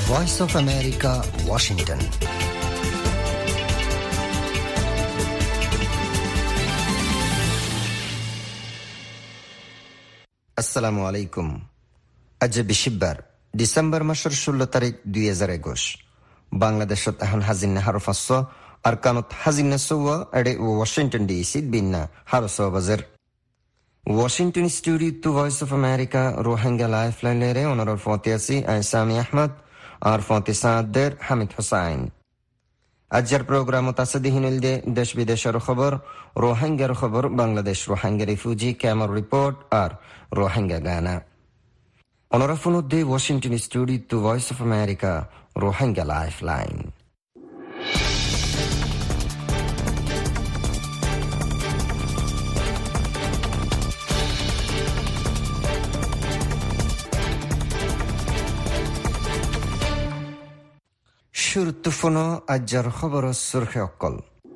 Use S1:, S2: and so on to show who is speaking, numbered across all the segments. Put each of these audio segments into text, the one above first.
S1: Voice of America, Washington. আসসালামু আলাইকুম। আজ বিশিববার ডিসেম্বর মাসের 16 তারিখ 2021 বাংলাদেশত এখন হাজিন হারফাস আর কানত হাজিন সওয়া এডে ওয়াশিংটন ডিসি বিন্না হারসো বাজার Washington studio to voice of America Rohingya lifeline লেরে অনরর ফতিয়াসি আইসামি আহমদ আর ফতিসাদের হামিদ হোসাইন। আজকের প্রোগ্রামত আছে দিহিনুল দে দেশ বিদেশের খবর, রোহিঙ্গার খবর, Bangladesh Rohingya refugee camp report আর রোহিঙ্গা গানা। অনরাফুনুদ্দে Washington studio to voice of America Rohingya lifeline. শুরুত্বফোনো আজ্জার খবর সুরখে অকল।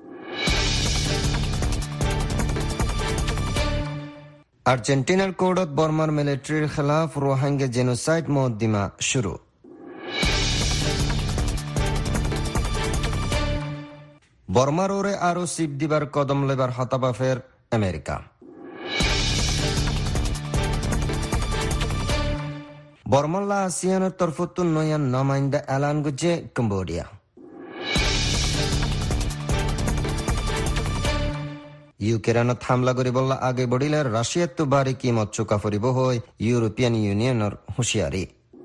S1: আর্জেন্টিনার কোর্টত বর্মার মিলিটারির খেলাফ রোহিঙ্গা জেনোসাইড মুকদ্দিমা শুরু। বর্মার ওরে আরো সিপ দিবার কদম লেবার হতাবাফের আমেরিকা। বর্মাল্লা আসিয়ানের তরফতুন নয়ান নমাইন্দা এলান গুজে কম্বোডিয়া। ইউক্রেনত হামলা করিবল্লা আগে বড়িলে রাশিয়াত তো বাড়ি কিমত চুকা ফুরিব হয় ইউরোপিয়ান ইউনিয়নের হুঁশিয়ারি।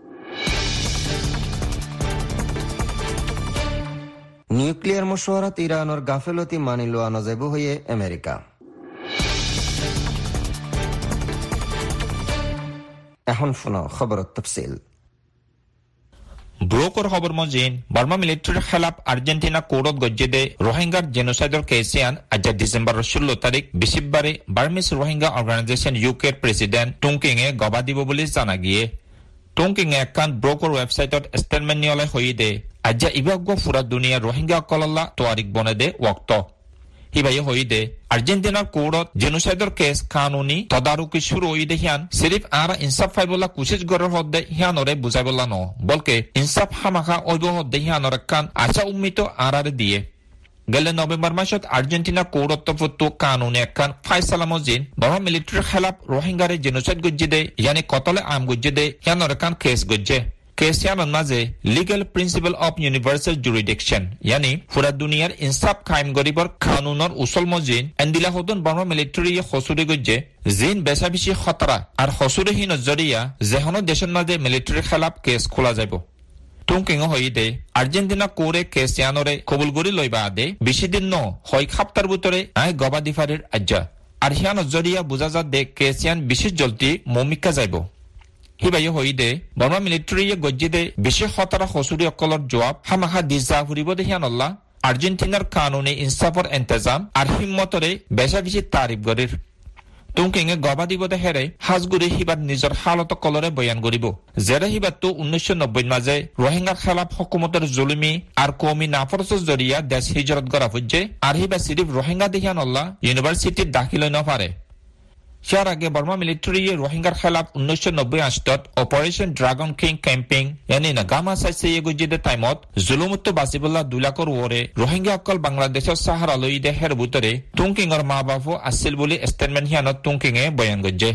S1: নিউক্লিয়ার মশওয়ারাত ইরানের গাফেলতি মানি লোয়া নজাইব হয়ে আমেরিকা। এখন শুনো খবরের তফসিল।
S2: ব্রোকর খবর মজিন বর্মা মিলিটারির খেলাফ আর্জেন্টিনা কোর্টত গজ্জেদে রোহিঙ্গার জেনোসাইডর কেসিয়ান আজ ডিসেম্বর 16 তারিখ বিশিববারে বার্মিস রোহিঙ্গা অর্গানাইজেশন ইউকের প্রেসিডেন্ট টুংকিং এ গবা দিব বলে জানা গিয়ে। টুংকিং এ একখান ব্রোকর ওয়েবসাইটত স্টেটমেন্ট নিয়লে হই দে আজ ইবাগ্য ফুরা দুনিয়া রোহিঙ্গা কলল্লা তোয়ারিক বনে দে ওক্ত হিবাই হই দে আর্জেন্টিনার কোর্টত জেনোসাইডর কেস কানুনি তদারকি শুরু হই দে হিয়ান সিরিফ আর ইনসাফ ফাইবলা কুশিস গরের হদ্দে হিয়ানরে বুঝাইবলা ন বলকে ইনসাফ হামাখা ওইব হদ্দে হিয়ানর কান আশা উম্মিত আরারে দিয়ে গেলে নভেম্বর মাসত আর্জেন্টিনা কোর্টত ফুটু কানুনি একখান ফাইসালা মজিন বর্মা মিলিটারির খেলাফ রোহিঙ্গারে জেনোসাইড গজ্জে দে ইয়ানি কতলে আম গজ্জে দে হিয়ানর কান কেস গজ্জে। কেসিয়ানোর মাঝে legal principle of universal jurisdiction ইয়ানি পুরা দুনিয়ার ইনসাফ কায়েম গরিবর কানুনের উসল মজিন এন্দিলা হদন বর্মা মিলিটারি হসুরি গজ্জে জিন বেশাবেশি খতরা আর হসুরিহীন জরিয়া যেহনো দেশের মাঝে মিলিটারির খেলাফ কেস খোলা যাব। টুংকিং হই দে আর্জেন্টিনা কোরে কেসিয়ানরে কবুল গরি লইবা আদে বেশি দিন ন হয় খাপ্তার ভিতরে আই গবাদি ফারির আজ্জা আর হিয়ান জরিয়া বুঝা যা দে কেসিয়ান বিশেষ জলতি মমিকা যাইব। হিবাই হই দে বর্মা মিলিটারি গজ্জে দে বিশেষ খতরা হসুরি অকলর জবাব হামাখা দিজা ফুরিব দে হিয়ানল্লা আর্জেন্টিনার কানুনে ইনসাফর এন্তেজাম আর হিম্মতরে বেশা বেশি তারিফ গরির। টুংকিং এ গবা দিব দে হেরে হাজগুড়ি হিবাদ নিজের হালত কলরে বয়ান করিব যেরে হিবাদ তো 1990 মাঝে রোহিঙ্গার খেলাফ হকুমতের জুলুমি আর কৌমি নাফরসের জরিয়া দেশ হিজরত করা হচ্ছে আর হিবা সিরিফ রোহিঙ্গা দেহিয়ানল্লা ইউনিভার্সিটির দাখিল ন পারে। যার আগে বর্মা মিলিটারি রোহিঙ্গার খেলাফ 1990 আসতত অপারেশন ড্রাগন কিং ক্যাম্পিং ইয়ানি নাগামা সাইসে গজ্জেদে টাইমত জুলুমুক্ত বাসিবুল্লাহ 2 লাখর ওরে রোহিঙ্গা অকল বাংলাদেশের সাহারা লই দেহের ভিতরে টুংকিং এর মা বাবু আসিল বলে স্টেটমেন্ট হিয়ানত টুংকিং এ বয়ান গজ্জে।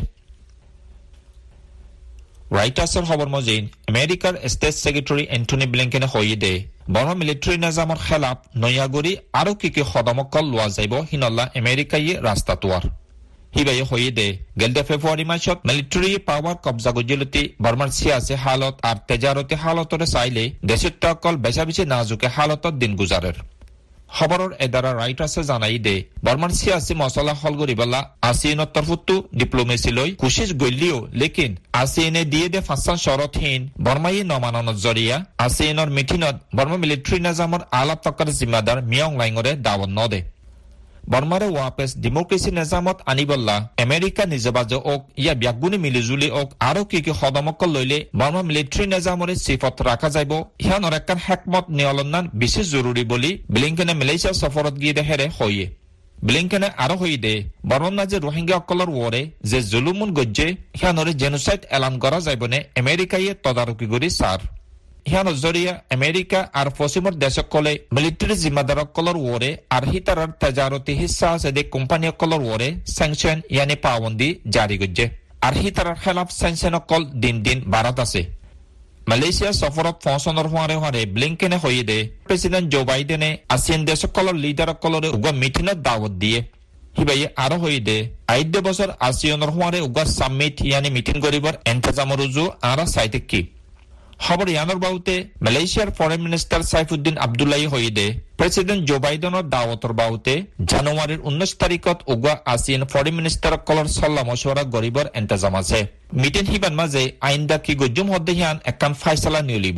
S2: রাইটার্সের খবর মজিন আমেরিকার স্টেট সেক্রেটারি অ্যান্টনি ব্লিংকেনে হই দে বর্মা মিলিটারি নিজামর খেলাফ নয়াগরি আরো কি কদমকল লোয়া যাইব হিনল্লা আমেরিকাই রাস্তা তোয়ার। হিবাই হই দে গেলদে ফেব্রুয়ারি মাসত মিলিটারি পাওয়ার কবজা গজ্জলতি বর্মার সিয়াসি হালত আর তেজারতি হালতরে চাইলে দেশের তকল বেশা বেশি নাজুকে হালতত দিন গুজারের। খবরের এদারা রাইটার্সে জানাই দে বর্মার সিয়াসি মশলা হল গরিবাল্লা আসিনের তরফুত্তু ডিপ্লোমেসি লই কুশিস গলিও লেকিন আসিনে দিয়ে দে ফাঁসান শরতহীন বর্মাই নমাননত জরিয়া আসিনের মিটিনত বর্মা মিলিটারি নিজামর আলাপ তকার জিম্মাদার মিয়ং লাইঙরে দাওয়াত নদে। বর্মারে ওয়াপেস ডেমোক্রেসি নিজামত আনিবল্লা আমেরিকা নিজবাজে ওক ইয়া ব্যাগুনি মিলিজুলি ওক আরো কি কদমকল লইলে বর্মা মিলিটারি নিজামরে সিফত রাখা যাইব হিয়ানর একখান হেকমত নিয়লন্নান বিশেষ জরুরি বলি ব্লিংকেনে মালয়েশিয়া সফরত গিয়ে দেহেরে হইয়ে। ব্লিংকেনে আরো হই দে বর্মন মাঝে রোহিঙ্গা অকলর ওরে যে জুলুমুন গজ্জে হিয়ানরে জেনোসাইড এলান করা যাইবনে আমেরিকায় তদারকি করি সার। হিয়ান জরিয়া আমেরিকা আর পশ্চিমর দেশসকলে মিলিটারি জিম্মাদারসকলৰ ওৰে আর হিতাৰৰ তেজাৰতি হিস্সা আছে দে কোম্পানীসকলৰ ওৰে স্যাংশন ইয়ানি পাবন্দি জারি কৰিছে আর হিতাৰৰ খেলাফ স্যাংশনসকল দিন দিন বাড়াত আছে মালয়েছিয়া সফৰত পৌঁছনৰ হোৱাৰে ব্লিংকেনে হৈ দে প্ৰেসিডেন্ট জো বাইডেনে আসিয়ান দেশসকলৰ লিডাৰসকলৰে উগা মিটিনত দাৱত দিয়ে হিবাই আৰু হৈ দে আইদ্য বছৰ আসিয়ানৰ হোৱাৰে উগা সামিট ইয়ানি মিটিং কৰিবৰ এন্তেজামৰ উজু আৰু চাইতে কি খবর ইয়ানোর বাউতে মালয়েশিয়ার ফরেন মিনিস্টার সাইফুদ্দিন আব্দুল্লাহি হইদে প্রেসিডেন্ট জো বাইডেনের দাওয়াতর বাউতে জানুয়ারির 19 তারিখত উগা আসিয়ান ফরেন মিনিস্টার কলর সল্লা মশওয়ারা গরিবর এন্তেজাম আছে মিটিং হিবান মাঝে আইনদা কি গজ্জুম হদ্দে হিয়ান একান ফাইসালা নিউলিব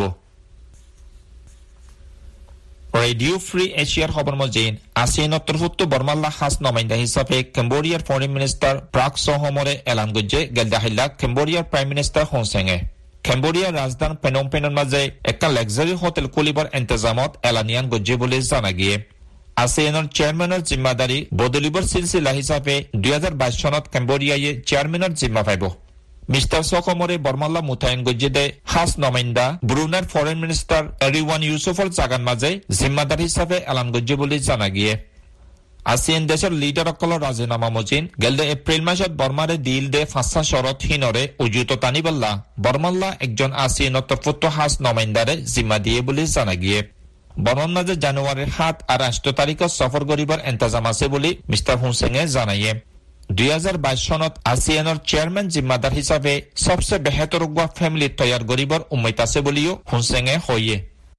S2: রেডিও ফ্রি এশিয়ার খবর মজিন আসিয়ান তরফত বর্মাল্লা খাস নমাইন্দা হিসাবে কম্বোডিয়ার ফরেন মিনিস্টার প্রাক সোহমরে এলান গজ্জে গেলদাহিল্লা কম্বোডিয়ার প্রাইম মিনিস্টার হোসেঙে কেম্বোডিয়ার রাজধানী পেনম পেনের মাঝে একটা লাক্সারি হোটেল খুলিবার এন্তেজামত এলানিয়ান গজ্জে বলে জানা গিয়ে আসিয়ানের চেয়ারম্যানের জিম্মাদারি বদলিবার সিলসিলা হিসাবে 2022 সনত কেম্বোডিয়ায় চেয়ারম্যানের জিম্মা পাইব মিস্টার সোকমরে বর্মাল্লা মুতায়ন গজ্জে দে খাস নমাইন্দা ব্রুনার ফরেন মিনিস্টার এরিওয়ান ইউসুফর জাগান মাঝে জিম্মাদার হিসাবে এলান গজ্জে বলে জানা গিয়ে আসিয়ান দেশের লিডারসকলৰ ৰাজিনামা মজিন গেলদে এপ্রিল মাসত বর্মারে দিল দে ফাঁসা শরত হিনরে উজুত তানিবাল্লা বর্মাল্লা একজন আসিয়ান তরফত হাস নমাইন্দারে জিম্মা দিয়ে বলে জানা গিয়ে বর্মাল্লা জানুয়ারির 7 আর 8 তারিখত সফর করিবার এন্তেজাম আছে বলে মিস্টার হুসেঙে জানাইয়ে 2022 সনত আসিয়ানের চেয়ারম্যান জিম্মাদার হিসাবে সবচেয়ে বেহতর ফ্যামিলি তৈয়ার করিবার উম্মত আছে বলিও হুসেঙে হইয়ে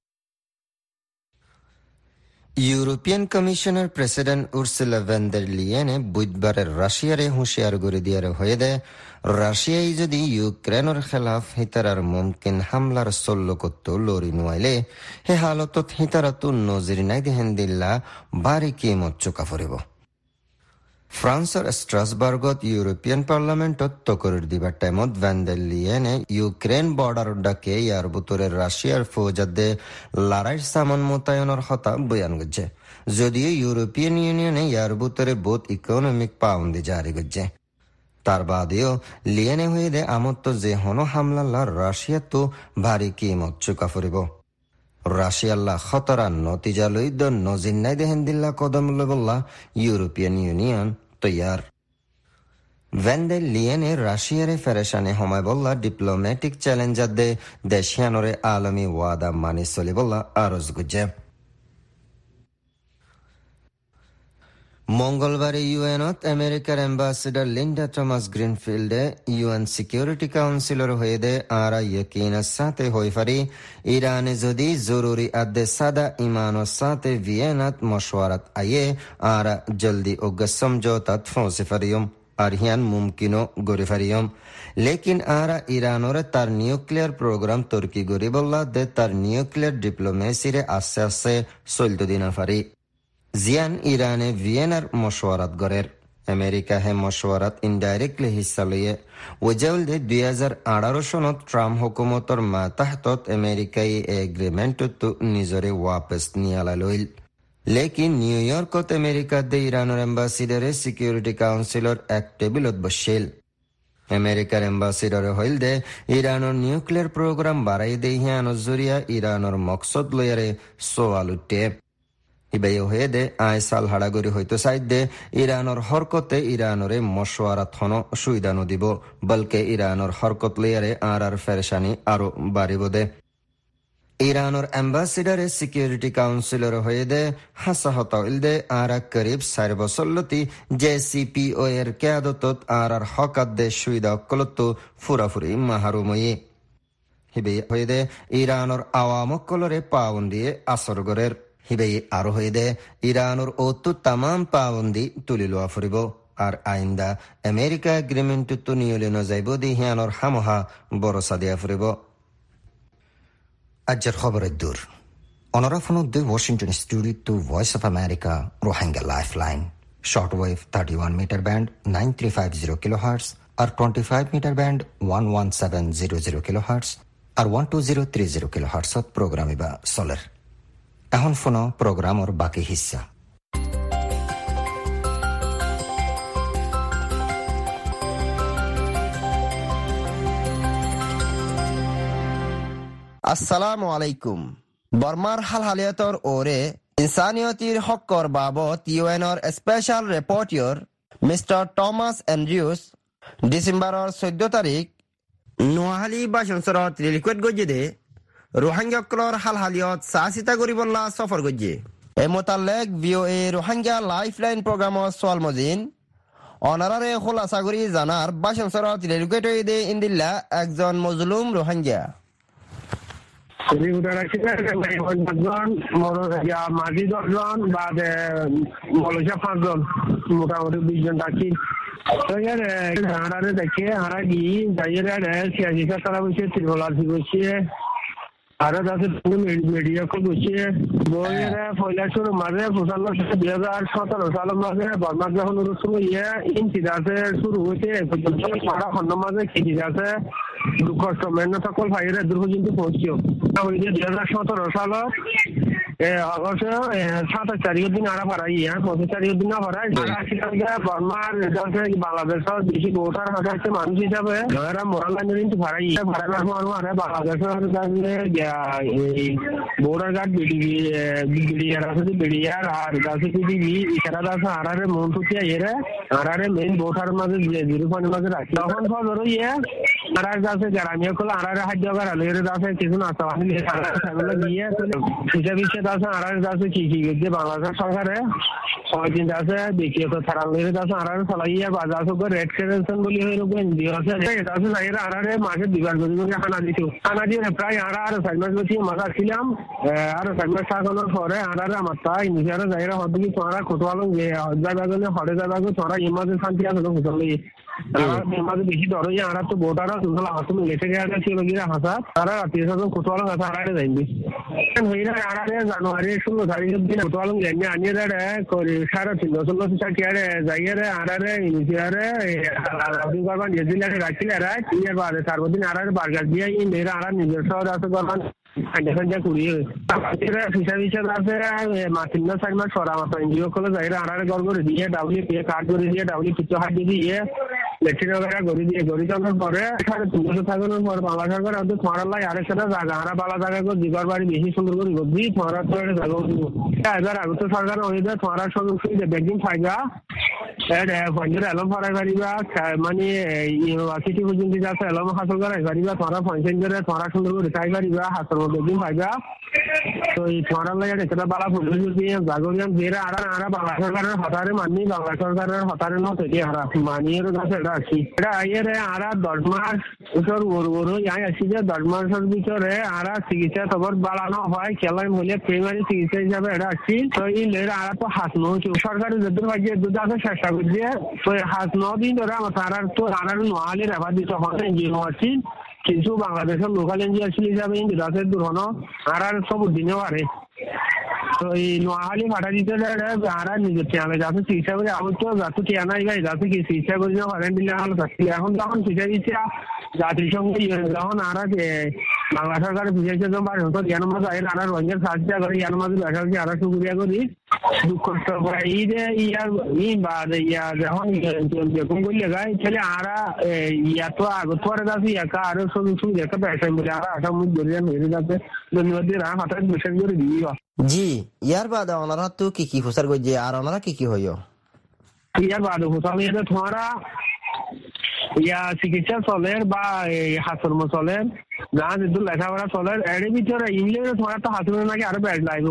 S1: ইউরোপিয়ান কমিশনের প্রেসিডেন্ট উর্সুলা ভ্যান দের লিয়েনে বুধবারে রাশিয়ারে হুঁশিয়ার করে দিয়ার হয়ে দে রাশিয়ায় যদি ইউক্রেনের খেলাফ হিতারার মুমকিন হামলার সল্ল করত লড়ি নোয়াইলে হে হালতত হিতারাতু নজির নাই দেহেন দিল্লা বাড়ি কিমত চোকা ফরিব ফ্রান্সর স্ট্রাসবার্গত ইউরোপিয়ান পার্লামেন্টত তকরির দিবার টাইমত ভ্যান দের লিয়েনে ইউক্রেন বর্ডার ডাকে ইয়ার বুতরের রাশিয়ার ফৌজাদে লড়াইয়ের সামান মোতায়নের কথা বয়ান করছে যদিও ইউরোপিয়ান ইউনিয়নে ইয়ার বুতরে বোধ ইকোনমিক পাউন্ডে জারি করছে তার বাদেও লিয়েনে হয়ে দে আমত্ত যে হন হামলা রাশিয়া তো ভারী কিমত চুকা ফরিব রাশিয়াল্লা খতরা নতিজা লইদ নজির নাই দেহেন দিল্লা কদম লবল্লা ইউরোপিয়ান ইউনিয়ন তৈয়ার ভ্যান দের লিয়েনে রাশিয়ারে ফেরেশানে হমায় বল্লা ডিপ্লোম্যাটিক চ্যালেঞ্জার দে দেশিয়ানরে আলমী ওয়াদা মানি চলি বল্লা আরজ গুজে মঙ্গলবারে ইউএনত আমেরিকার অ্যাম্বাসেডর লিন্ডা টমাস গ্রিনফিল্ডে ইউএন সিকিউরিটি কাউন্সিলর হয়ে দে আরা ইয়কিনের সাথে হয়ে ফারি ইরানে যদি জরুরি আদে সাদা ইমানোর সাথে ভিয়েনাত মশওয়ারাত আয়ে আরা জলদি ওগ্য সমঝোতাত পৌঁছে ফারিয়ম আর হিয়ান মুমকিনও গড়ে ফারিয়ম লেকিন আরা ইরানোরে তার নিউক্লিয়ার প্রোগ্রাম তুর্কি গড়ি বললা দে তার নিউক্লিয়ার ডিপ্লোমেসিরে আস্তে আস্তে চলতে দিনা ফারি জিয়ান ইরানে ভিয়েনার মশওয়ারাত গড়ের আমেরিকা হে মশওয়ারাত ইনডাইরেক্টলি হিস্সা লইয়ে ওজাউল দে 2018 সনত ট্রাম্প হুকুমতর মাতাহতত আমেরিকাই এগ্রিমেন্টত নিজরে ওয়াপস নিয়ালা লইল লেকিন নিউইয়র্কত আমেরিকা দে ইরানের এম্বাসিডারে সিকিউরিটি কাউন্সিলর এক টেবিলত বসিল আমেরিকার এম্বাসিডরে হইল দে ইরানের নিউক্লিয়ার প্রোগ্রাম বাড়াই দে হিয়ানোর জরিয়া ইরানের মকসদ লইয়ারে সোয়াল উঠে ইবাই হয়ে দে আয় সাল হাড়াগরি হইতো সাইড দে ইরানোর হরকতে ইরানরে মশওয়ারাত হন সুবিধা নদিব বলকে ইরানোর হরকত লইয়ারে আর ফেরেশানি আরো বাড়িব দে ইরানোর অ্যাম্বাসিডারে সিকিউরিটি কাউন্সিলর হয়ে দে হাসা হতাইল দে আর করিব 4 বছর লতি জেসিপিও এর কেয়াদতত আর হকাত দে সুবিধা অকলত ফুরাফুরি মাহারুময়ী হিবে হয়ে দে ইরানোর আওয়ামকলরে পাউন্দিয়ে আসর গরের হিবে আরো হয়ে দে ইরানোর ওতু তামাম পাবন্দি তুলি লোয়া ফুরিব আর আইন্দা আমেরিকা এগ্রিমেন্ট তো নিয়লে নজাইব দি হিয়ানোর হামহা বরসা দিয়া ফুরিব আজকের খবরের দূর অনরাফন দি Washington studio to voice of America Rohingya lifeline shortwave 31 metre band 9350 kilohertz আর 25 মিটার ব্যান্ড 11700 কিলোহার্টজ আর 12030 কিলোহার্টজত প্রোগ্রাম ইবা চলের এখন ফোন প্রোগ্রামর বাকি হিস্সা
S3: আসসালামু আলাইকুম। বর্মার হালহালিয়তর ওরে ইনসানিয়তির হক্কর বাবত ইউএনর special rapporteur Mister Thomas Andrews ডিসেম্বরের 14 তারিখ নোয়াহালি বাসনসরত রিলিকুয়েট গজ্জে দে রোহিঙ্গাকলর হালহালিয়ত সাহসিতা গরিবল্লা সফর গজ্জে এ মোতালেক ভিওএ রোহিঙ্গা লাইফলাইন প্রোগ্রামর সোয়াল মজিন অনারারে খোলাসাগরি জানার বাসনসরত রিলিকুয়েট দে ইন্দিল্লা একজন মজলুম রোহিঙ্গা
S4: মাঝি 10 জন বা মলসা 5 জন মোটামুটি 20 জন ডাকি দেখে হারা গিয়ে যাইয়ে সিয়াজি তারা বসে ত্রিপলার বসে আরো যাতে মিডিয়া খুব বসে বইয়ের পয়লা শুরু মাঝে 2017 সালের মাঝে বর্মার যখন ইয়ে ইনসিডেন্টে শুরু হয়েছে সারা খন্ড মাঝে খেতে যাচ্ছে দুঃখ মেন সকল ভাইয়েরা দূর পর্যন্ত পৌঁছিও 2017 সালের অবশ্য 27 তারিখের দিন আরা ভাড়াই 25 তারিখের দিন না ভাড়াই বর্মার বাংলাদেশের বেশি ভোটার হাজার মানুষ হিসাবে মোরাল লাইনের কিন্তু ভাড়াই বাংলাদেশের বর্ডার গার্ড বিডিআর আছে বিডিআর আর গাছে পিডিবি ইশারা আছে আরারে মন টুকিয়া এরে আরারে মেইন ভোটার মাঝে জিরো পয়েন্ট মাঝে রাখি তখন ফজর ইয়ে আরার গাছে গ্রামীয় কল আরারে হাজ্য করালো এর গাছে কিছু না চাওয়ানি সামনে গিয়ে হিসাব হিসেবে আছে আরার গাছে কি যে বাংলাদেশ সরকারে কয়দিন আছে দেখিয়ে তো থারালের গাছে আরারে চালাইয়া বাজার সঙ্গে রেড ক্রেডেন্সিয়াল বলি হয়ে রকম এনজিও আছে গাছে যাইরা আরারে মাঝে দিবার গদি খানা দিত খানা দিয়ে প্রায় আরা সাইমাস বসি মাথা ছিলাম আর সাইমাস সাজানোর পরে আরারে আমার তাই নিজেরা যাইরা হয়তো কি তোরা কোতোয়ালো যে জায়গাগুলো হরে জায়গাগুলো তোরা ইমাজে শান্তি আসলো বুঝলি মাঝে বেশি ধরো যে আরা তো ভোটাররা তোমরা হাতে লেটে গেছে ছিল গিয়ে হাসা তারা রাত্রি সাজন কোতোয়ালো হাসা আরারে যাইবি হইরা আরারে জানুয়ারি 16 তারিখের দিন কোতোয়ালো জানিয়ে আনিয়ে রে করে 3.5 টাকা যাইয়ে আরারে ইনিশিয়ারে আপনি করবেন নিউজিল্যান্ডে রাখিলে রে ইয়ার বাদে 4 দিন আরারে বার্গার দিয়ে ইন্ডিয়া আরা নিজের শহর আছে করবেন আন্ডারফ্যান্ডা কুড়িয়ে হিসাব আছে মাতিন সাইমার সরা মতো এনজিও করে যাইরা আরারে গড় করে দিয়ে ডাব্লিউ কার্ড করে দিয়ে ডাব্লিউ কিছু হাত দিয়ে লেট্রিন वगैरह গড়ি দিয়ে গড়ি দেওয়ার পরে 350 থাকানোর পর বাংলা সরকার আমাদের তোমার লাই আরেক সাথে জায়গা আরা বালা জায়গা করে দিবার বাড়ি বেশি সুন্দর করে গড়ি তোমার তো এটা জায়গা দিব এবার আগে তো সরকার ওইটা তোমার সব সুবিধা ব্যাংকিং ফাইদা পঞ্জের এলম ফরাই পারিবা মানে ইউনিভার্সিটি পর্যন্ত যাচ্ছে এলম হাসল করাই পারিবা তোমার পঞ্চায়েত তোমার সুন্দর করে চাই পারিবা হাসল ব্যাংকিং ফাইদা তো এই তোমার লাই এটা বালা ফুল দিয়ে জাগরিয়ান যেরা আরা বাংলা সরকারের হতারে মানি বাংলা সরকারের হতারে ন থেকে হারা মানিয়ের কাছে রাখি এটা আইয়ের আরা 10 মাস উত্তর ওর আসি যে 10 মাসের ভিতরে আরা চিকিৎসা খবর বাড়ানো হয় খেলায় হলে প্রাইমারি চিকিৎসা হিসাবে এটা আসছি তো এই লের আরা তো হাত নহচ্ছে সরকারি যদ্দূর ভাই দুধ আছে চেষ্টা করছে তো হাত দিন ধরে আমার তারা তো আরার নোয়ালি রেফার দিতে হয় এনজিও আছি কিছু বাংলাদেশের লোকাল এনজিও আসলে হিসাবে ইন্দিরাসের দুর্ঘটনা আরার সব দিনেও আরে তো এই নোয়াহালি ফাটা দিতে আরা নিজের চেয়ারে যাতে চিকিৎসা করে আমার তো যাতে চেয়ার নাই ভাই যাতে কি চিকিৎসা করে না ফারেন দিলে ভালো থাকছি এখন যখন চিকিৎসা জাতিসংঘ যখন আরা বাংলা সরকারের চিকিৎসা জমা হতো জ্ঞান মাঝে আরা রোহিঙ্গার সাহায্য করে জ্ঞান মাঝে দেখা যাচ্ছে আরা সুবিধা করি দুঃখ এই যে ইয়ার ইয়া যখন বেকম করলে গাই তাহলে আরা ইয়া তো আগে তো আর যাচ্ছে ইয়াকা আরো সব সুবিধা ব্যবসায় বলে আরা আশা মুখ ধরে মেরে যাচ্ছে ধন্যবাদ দিয়ে হঠাৎ বিশ্বাস করে দিই
S3: জি ইয়ার বাদে ওনারা তো কি হুসার গজে আর ওনারা কি হইও
S4: ইয়ার বাদে হুসার এটা তোমারা ইয়া চিকিৎসা চলের বা হাসরম চলের যা যেহেতু লেখাপড়া চলের এর ভিতরে ইংলিশে তোমার তো হাসরম নাকি আরো ব্যাড লাগবে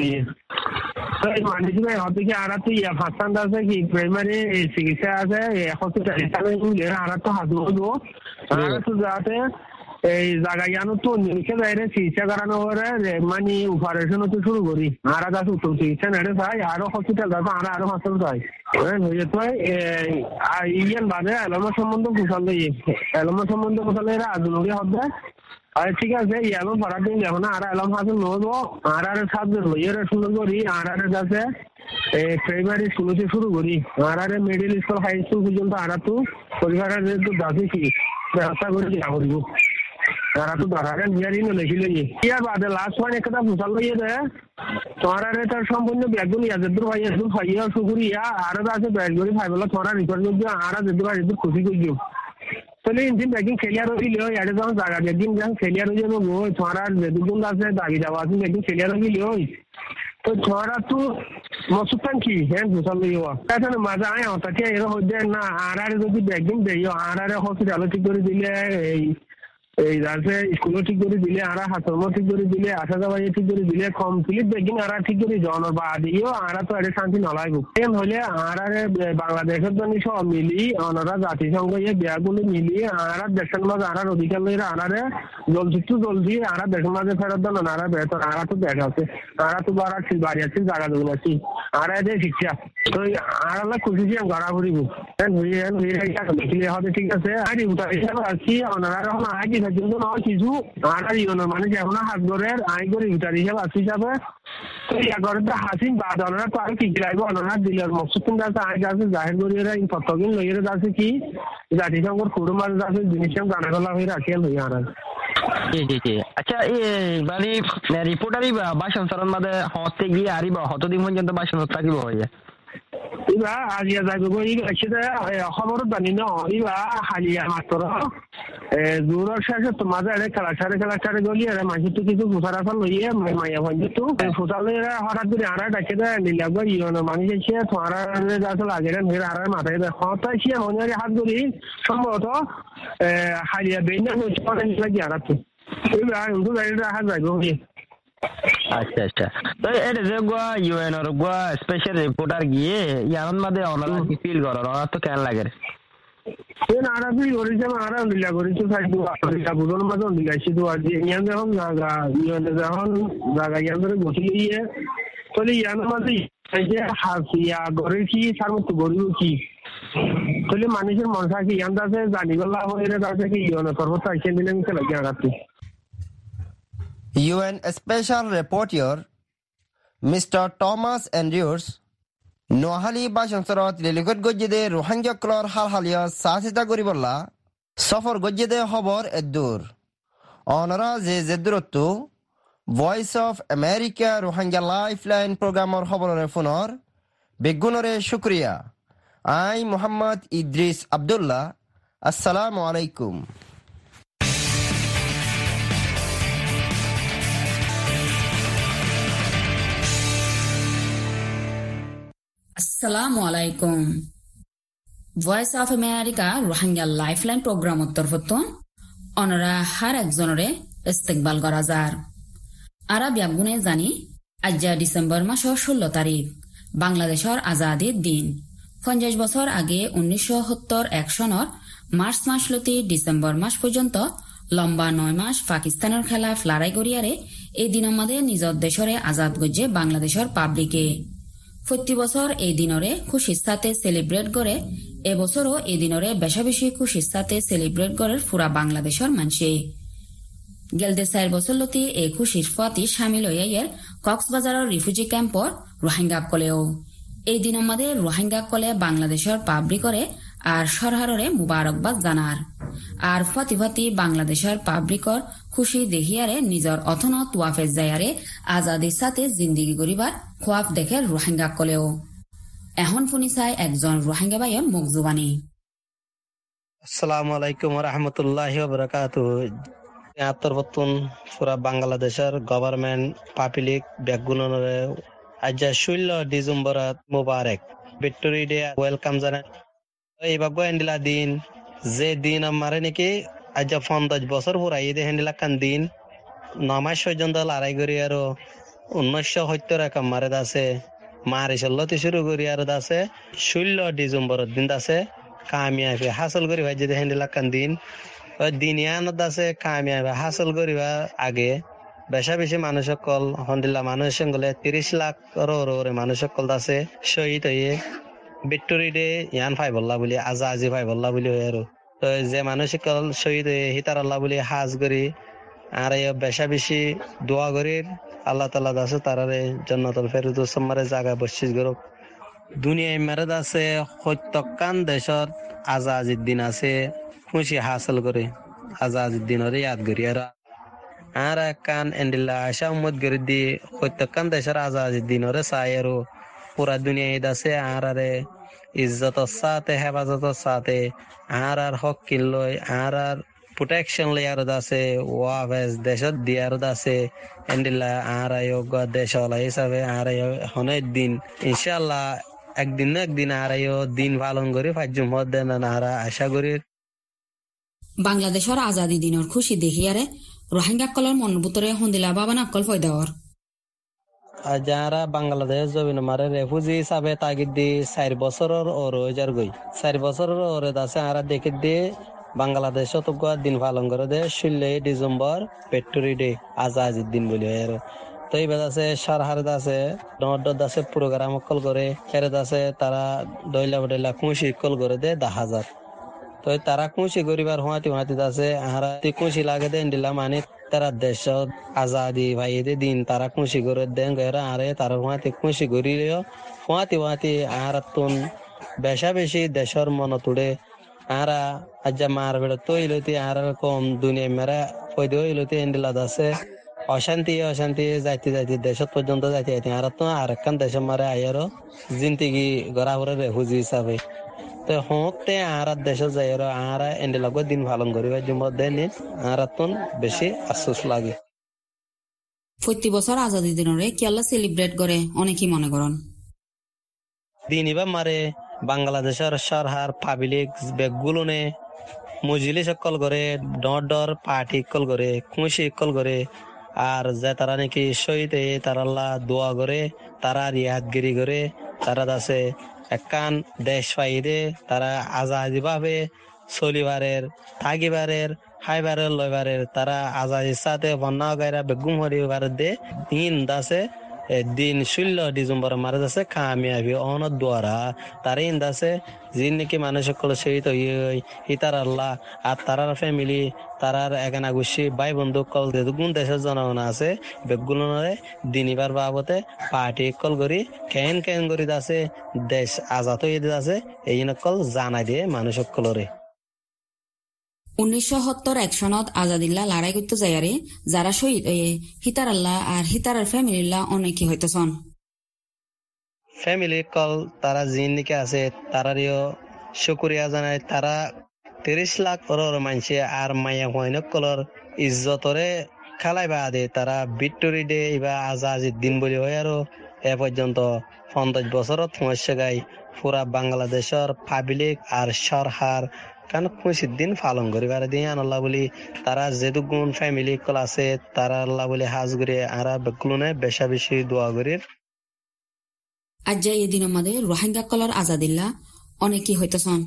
S4: তো এই মানুষ হতে কি আর তো ইয়া ফার্স্ট আছে কি প্রাইমারি চিকিৎসা আছে হসপিটাল আর তো হাসরম দেবো আর তো যাতে এই জায়গায় জানো তো নিচে বাইরে চিকিৎসা করানো করে মানে অপারেশন তো শুরু করি আর আছে উত্তম চিকিৎসা নেড়ে চাই আরো হসপিটাল যাবো আরো হাসপাতাল চাই ইয়ান বাদে এলমা সম্বন্ধ কুশালে এলমা সম্বন্ধ কুশালে এরা আজনবী হবে আর ঠিক আছে এলম ভাড়া দিন যখন আর এলম হাসল নেবো আর সাবজেক্ট হইয়ে সুন্দর করি আর কাছে প্রাইমারি স্কুলতে শুরু করি আর মিডিল স্কুল হাই স্কুল পর্যন্ত আর তো পরিবারের যেহেতু দাবি কি ব্যবস্থা করে দেওয়া করবো তারা তো ধরারে নিয়ারি লিখিলে ইয়ার বাদে লাস্ট ওয়ান একটা ফুসাল লইয়ে দে তোমার তার সম্পূর্ণ ব্যাগুন ইয়াদের ভাই একদম ভাইয়া সুকুরিয়া আর আছে ব্যাগগুলি ভাই বলে তোমার রিপোর্ট দিয়ে আর যেতে ভাই একটু খুশি করিও তো তাহলে ইঞ্জিন ব্যাগিং ফেলিয়ার হইলেও এটা যখন জায়গা ব্যাগিং যখন ফেলিয়ার হয়ে যাবো গো তোমার যে দুগুণ আছে দাবি দেওয়া আছে ব্যাগিং ফেলিয়ার হইলেও তো তোমারা তো মসুতান কি হ্যাঁ বুঝাল লইয়া এখন মাঝে আয় তাকে এর হইতে না আর যদি ব্যাগিং দেয় আর হসপিটালে ঠিক করে দিলে এই আছে স্কুলও ঠিক করে দিলে আর হাসপাতালও ঠিক করে দিলে আসা যাওয়া ঠিক করে দিলে কমপ্লিট ব্যাগিং আর ঠিক করে জন বা দিও আর তো এটা শান্তি নলাইব এম হইলে আর বাংলাদেশের জন্য সব মিলি ওনারা জাতিসংঘ বিয়াগুলো মিলি আর দেশের মাঝে আর অধিকার লইরা আর জলদি আর দেশের মাঝে ফেরত দেন আর বেতন আর তো দেখা আছে আর তো বাড়ি আছে জায়গা জমি আছি আর এদের শিক্ষা তো আর খুশি গড়া ঘুরিব হবে ঠিক আছে আর আছি ওনারা এখন আগে কিন্তু নয় কিছু আর মানে যেমন হাত গড়ের আই করে ইউটার হিসাবে আছে হিসাবে তো ইয়াগরে তো হাসিন বাদ ওনারা তো আর কি লাগবে ওনারা দিলের মকসুদ কিন্তু আছে আগে আছে জাহির করিয়ে তত্ত্বগিন লইয়ের আছে কি জাতিসংঘর কুড়ো মাঝে আছে জিনিস জানা গলা হয়ে রাখিয়ে লই আর
S3: জি আচ্ছা মানে রিপোর্টারই ভাষণ চরণ মাঝে হতে গিয়ে আরিব হতদিন পর্যন্ত ভাষণ থাকিব হয়ে
S4: ইবা আজিয়া যাইব ইবা সেটা খবর জানি না ইবা হালিয়া মাত্র জোরের শেষে তো মাঝে খেলা গলি আর মাঝে তো কিছু ফুসারা ফল লইয়ে মাইয়া ভাই তো ফুসালে হঠাৎ করে আর ডাকে দেয় নিলাগো ইয়নো মানুষ এসে তোমার যাতে লাগে না মেয়ের আর মাথায় দেয় হতাই সে মনে হাত ধরি সম্ভবত হালিয়া বেইনা হচ্ছে অনেক লাগে আর তো ইবা কিন্তু গাড়িটা হাত যাইব
S3: আচ্ছা তো এটা যে গোয়া ইউএন আর গোয়া স্পেশাল রিপোর্টার গিয়ে ইয়ার মধ্যে ওনারা কি ফিল করে ওনারা তো কেন লাগে
S4: আর ফিল করেছে আর লীলা করেছে বুঝন মাঝে লিখাইছি তো আর ইয়ান যখন জায়গা ইউএনে যখন জায়গা ইয়ান ধরে বসে গিয়ে তাহলে ইয়ান মাঝে হাসিয়া ঘরে কি তার মতো গরিব কি তাহলে মানুষের মন থাকে ইয়ান আছে জানি গলা হয়ে আছে কি ইউএনে করবো তাই সেদিন আমি লাগে আগাতে
S3: UN Special Rapporteur Mr. Thomas Andrews নোহালি বাসন্তরত লিলিকট গজ্জেদে Rohingya ক্লর হালহালিয়া সাথিতা করিবল্লা সফর গজ্জেদে খবর এদুর অনরা যে দূরত্ব Voice of America Rohingya lifeline প্রোগ্রামর খবরের ফোনর বেগুনরে শুক্রিয়া আই মোহাম্মদ ইদ্রিস আব্দুল্লাহ আসসালামু আলাইকুম
S5: আসসালামু আলাইকুম Voice of America Rohingya lifeline programme তরফতন অনরা হার একজনরে ইস্তেকবাল করা যার আরা ব্যাগুনে জানি আজ্জা ডিসেম্বর মাসের 16 তারিখ বাংলাদেশের আজাদির দিন 50 বছর আগে 1971 সনের মার্চ মাস লতি ডিসেম্বর মাস পর্যন্ত লম্বা 9 মাস পাকিস্তানের খেলাফ লড়াই করিয়ারে এই দিন আমাদের নিজের দেশরে আজাদ গজ্জে বাংলাদেশের পাবলিকে প্রতি বছর এই দিনরে খুশির সাথে সেলিব্রেট করে এবছরও এই দিনরে বেশা বেশি খুশির সাথে সেলিব্রেট করে পুরা বাংলাদেশের মানুষে গেলদে 4 বছর লতি এই খুশির ফাতি সামিল হইয়ার কক্সবাজারের রিফিউজি ক্যাম্পর রোহিঙ্গা কলেও এই দিন আমাদের রোহিঙ্গা কলে বাংলাদেশের পাবলিক করে আর সরহারে মুবারকবাদ জানার আর ফাতি বাংলাদেশের পাবলিকর খুশি দেখিয়ারে নিজের অথনত ওয়াফেজ যায়ারে আজাদির সাথে জিন্দিগি গরিবার খোয়াব দেখে রোহিঙ্গা কলেও এখন শুনি চাই একজন রোহিঙ্গা ভাইয়ের মুখ জুবানি।
S6: আসসালামু আলাইকুম ওয়া রাহমাতুল্লাহি ওয়া বারাকাতুহু। আত্মরবতন পুরা বাংলাদেশের গভর্নমেন্ট পাবলিক ব্যাকগুণরে আজ 16 ডিসেম্বর মুবারক ভিক্টোরি ডে ওয়েলকাম জানাই। এই বাগো এন্ডিলা দিন যে দিন আমারে নাকি আজ 50 বছর পুরাই দে হেন্ডিলা কান দিন 9 মাস পর্যন্ত লড়াই করি আর 1970 এক মারে দাসে মারি চলতে শুরু করি আর দাসে 16 ডিসেম্বর দিন দাসে কামিয়াবি হাসিল করি ভাই যে হেন্ডিলা কান দিন দিনিয়ান দাসে কামিয়াবি হাসিল করিবা আগে বেশা বেশি মানুষ সকল হন্দিল্লা মানুষ গলে 30 লাখ ওরে মানুষ সকল দাসে শহীদ হয়ে ভিক্টোরি ডে ইয়ান ফাই বললা বলি আজি ফাই বললা বলি আর তো যে মানুষ সকল শহীদ হয়ে হিতার আল্লাহ বলি হাজ করি আর বেশা বেশি দোয়া করি আল্লাহ তাআলা দাসে তারারে জান্নাতুল ফেরদৌস মারে জায়গা বসিস গরক দুনিয়ায় মেরে দাসে প্রত্যেকখান দেশত আজাদির দিন আছে খুশি হাসিল করে আজাদির দিনরে ইয়াদ করি আর কান এন্ডিল্লা আশা উম্মত করে দি প্রত্যেকখান দেশের আজাদির দিনরে চাই আর পুরা দুনিয়ায় দাসে আর ইজ্জতর সাথে হেফাজতর সাথে আর হক কিনলই আর প্রোটেকশন লেয়ার আছে ওয়াভেস দেশত দিয়ার আছে এন্ডিলা আর আয়োগ দেশলা হিসাবে আর অনেক দিন ইনশাআল্লাহ একদিন না একদিন আর দিন পালন করি ফাজ্জুম মধ্যে আর আশা করি
S5: বাংলাদেশের আজাদী দিনের খুশি দেখিয়ারে রোহিঙ্গা কলর মন ভিতরে হন্দিলা বাবা নাকল ফয়দাওয়ার
S6: যারা বাংলাদেশ জমিন মারে রেফুজি হিসাবে তাগিদ দি 4 বছরের ওর যার গই 4 বছরের ওরে দাসে আর দেখে দিয়ে বাংলাদেশত দিন পালন করে দে 16 ডিসেম্বর পেট্রোরি ডে আজাদির দিন বলি আর তো এই আছে সারহার আছে নর্দর আছে প্রোগ্রাম কল করে ফেরে আছে তারা দইলা বডেলা খুশি কল করে দে 10,000 তো তারা খুশি করিবার হাতি আছে আর খুশি লাগে দেন দিলা মানে তারা দেশ আজাদি ভাই দিন তারা খুশি করে দেন আরে তারা হাতি খুশি করিলেও হাতি আর তুন বেশা বেশি দেশের মন তুড়ে আর আজ মার বেড়ে তৈলতি আর কম দুনিয়া মেরা ফয়দে হইলতি এন্ডিলা আছে অশান্তি যাইতে দেশ পর্যন্ত যাইতে আর তো আর একখান দেশ মারে আয়ারও জিন্দিগি গড়া করে রেফুজি হিসাবে তো হতে আর দেশ যাই আর এন্ডিলা দিন পালন করিবা মধ্যে নিন আর তুন বেশি আফসোস লাগে।
S5: প্রতি বছর আজাদী দিনরে কিয়ালা সেলিব্রেট করে অনেকেই মনে করেন
S6: দিন এবার মারে বাংলাদেশের সরকার পাবলিক ব্যাগগুলো নে মজলিস কল করে ডর পার্টি কল করে খুশি কল করে আর যে তারা নাকি শহীদ তারা দোয়া করে তারা রিয়াদগিরি করে তারা আছে একখান দেশ পাইদে তারা আজাদি ভাবে চলিবারের থাকিবারের খাইবারের লইবারের তারা আজাদির সাথে বন্যা গাইরা বেগুম হরিবার দে দিন দাসে দিন 16 ডিসেম্বর মারা যাচ্ছে কামিয়াবি অনদ দ্বারা তারা ইন্দাছে যিনি নাকি মানুষ সকল শহীদ হিতার আল্লাহ আর তারার ফ্যামিলি তারার এখানে গুছি ভাই বন্ধু কল গুণ দেশের জনগণ আছে বেগুলরে দিনিবার বাবতে পার্টি কল করি কেন করি আছে দেশ আজাদ হয়ে আছে এই কল জানাই দিয়ে মানুষ সকলরে
S5: 1971 সনত আজাদিল্লা লড়াই করতে যায়ারে যারা শহীদ হয়ে হিতার আল্লাহ আর হিতারের ফ্যামিলিল্লা অনেকে হইতেছন
S6: ফ্যামিলি কল তারা জিন নিকে আছে তারারিও শুকরিয়া জানায় তারা 30 লাখ মানুষে আর মায়া হইন কলর ইজ্জতরে খেলাইবা আদে তারা ভিক্টোরি ডে বা আজাদির দিন বলি হয় আর এ পর্যন্ত 50 বছরত সমস্যা গাই পুরা বাংলাদেশের পাবলিক আর সরকার কারণ খুশির দিন পালন করিবার দিন আল্লাহ বলি তারা যেহেতু গুণ ফ্যামিলি কল আছে তারা আল্লাহ বলি হাজ করে আর বেগুনে বেশা বেশি দোয়া করি
S5: আজ এই দিন আমাদের রোহিঙ্গা কলর আজাদিল্লা অনেকেই হইতেছন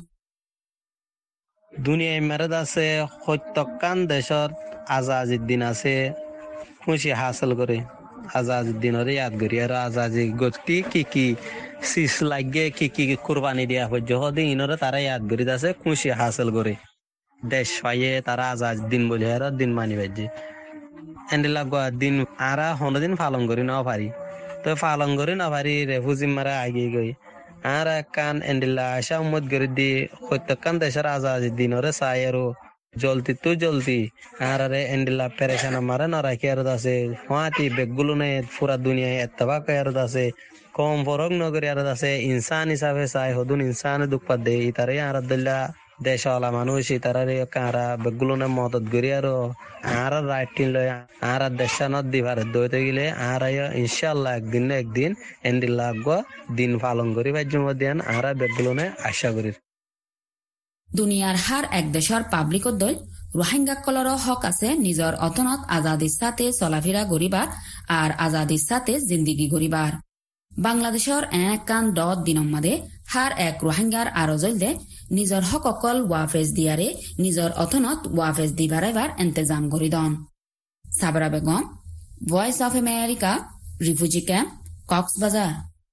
S6: দুনিয়ায় মেরেদ আছে সত্যকান দেশত আজাদির দিন আছে খুশি হাসিল করে আজাদির দিনরে ইয়াদ করি আর আজাদি গতি কি সিস লাগে কি কুরবানি দিয়া হজ্জে ইনরে তারা ইয়াদ করি আছে খুশি হাসিল করে দেশ পাইয়ে তারা আজাদ দিন বলি আর দিন মানি বাজে এন্ডিলা দিন আর হনদিন পালন করি না পারি তো পালন করি না পারি রেফুজি মারা আগে গই আর কান এন্ডিলা আশা উম্মত করে দি প্রত্যেকখান দেশের আজাদ দিনরে চাই আর জলদি আর এন্ডিলা পেরেশান মারে না রাখি আর আছে হাতি বেগগুলো নে পুরা দুনিয়ায় এতবাক আর আছে কম ফরক নগরী আর আছে ইনসান হিসাবে চাই হদুন ইনসান দুঃখ দে তারে আর দিল্লা দেশওয়ালা মানুষ তারারে কারা বেগুলো নে মদত করি আর রাইট লয় আর দেশানত দিবার দইতে গেলে আর ইনশাআল্লাহ একদিন এন্ডিলা দিন পালন করি বাজ্যম দিন আর বেগুলো নে আশা করি
S5: দুনিয়ার হার এক দেশের পাবলিক দল রোহিঙ্গা কলর হক আছে নিজর অতনত আজাদির সাথে চলাফেরা করিবার আর আজাদির সাথে জিন্দিগি করিবার বাংলাদেশের একান দিনের মাঝে হার এক রোহিঙ্গার আরো জলদে নিজর হক অকল ওয়াফেজ দিয়ারে নিজর অতনত ওয়াফেজ দিবারাইবার ইন্তজাম করি দন সাবরা বেগম voice of America refugee camp Cox's Bazar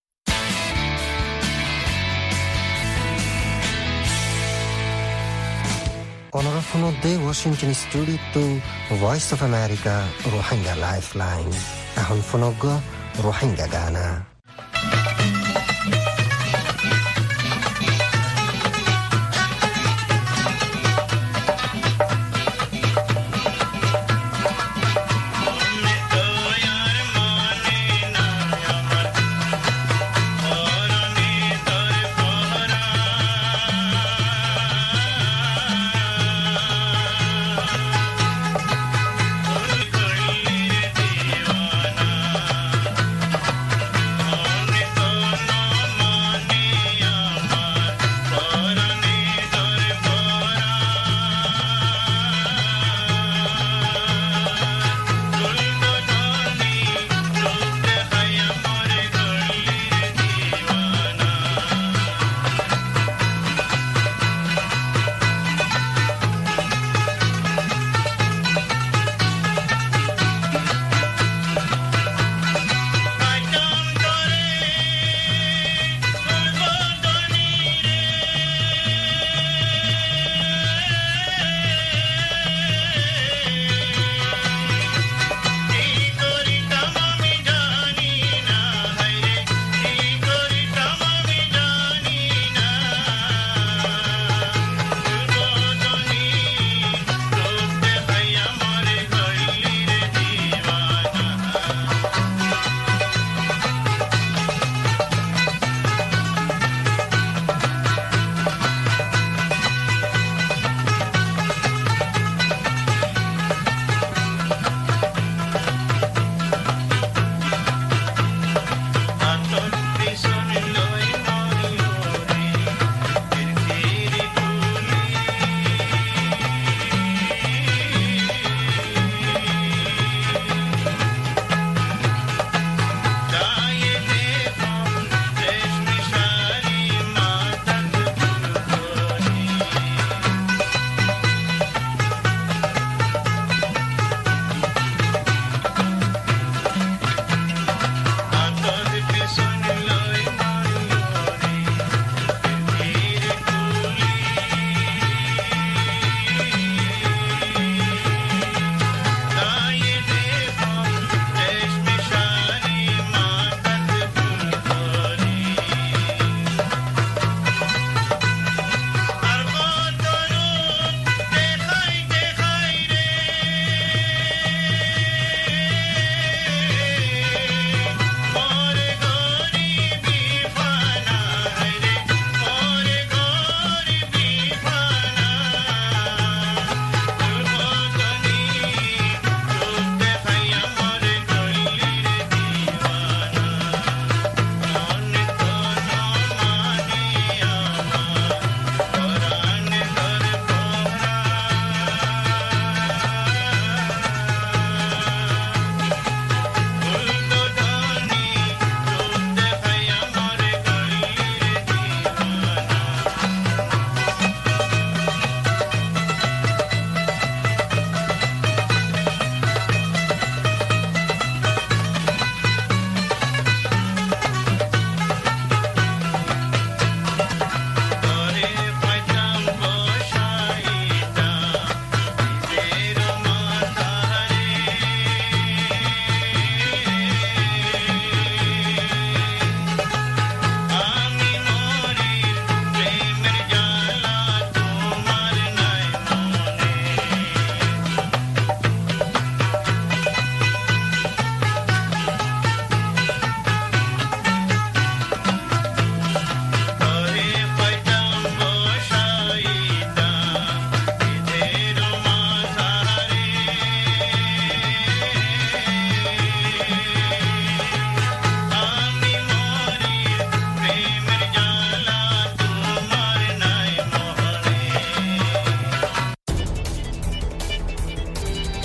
S1: অনরাফন দে Washington studio voice of America Rohingya lifeline এখন ফনগ রোহিঙ্গা গানা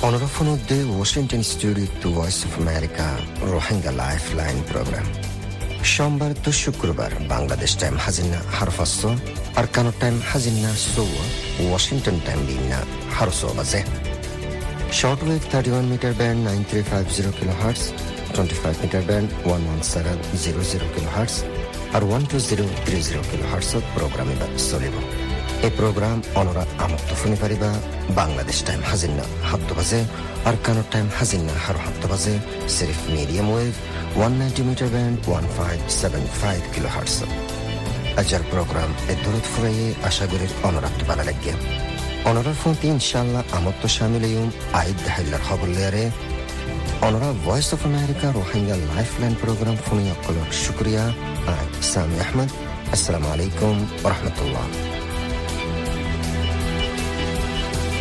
S1: অনরফন উদ্দে Washington studio to voice of America Rohingya lifeline program সোমবার তো শুক্রবার বাংলাদেশ টাইম হাজিনা হারফাস্য আর কানো টাইম হাজিনা সো ওয়াশিংটন টাইম বিনা হারসো বাজে shortwave 31 metre band 9350 kilohertz 25 metre band 11700 kilohertz আর 12030 কিলোহার্টজ প্রোগ্রামে চলিব এই প্রোগ্রাম অনরা আমক্ত শুনি পারিবা বাংলাদেশ টাইম হাজিনা 7 বাজে আর কানো টাইম হাজিনা হার 7 বাজে সিরিফ medium wave 190 metre band 1575 kilohertz আজার প্রোগ্রাম এ দূরত ফুরাইয়ে আশা করি অনরাত ভালো লাগে অনরার ফোনটি ইনশাআল্লাহ আমত্ত শামিলয়ুম আইদ হাইলার খবর লেয়ারে অনরা Voice of America Rohingya lifeline programme ফোনে অকলর শুক্রিয়া আই সামি আহমদ আসসালামু আলাইকুম ওয়া রাহমাতুল্লাহ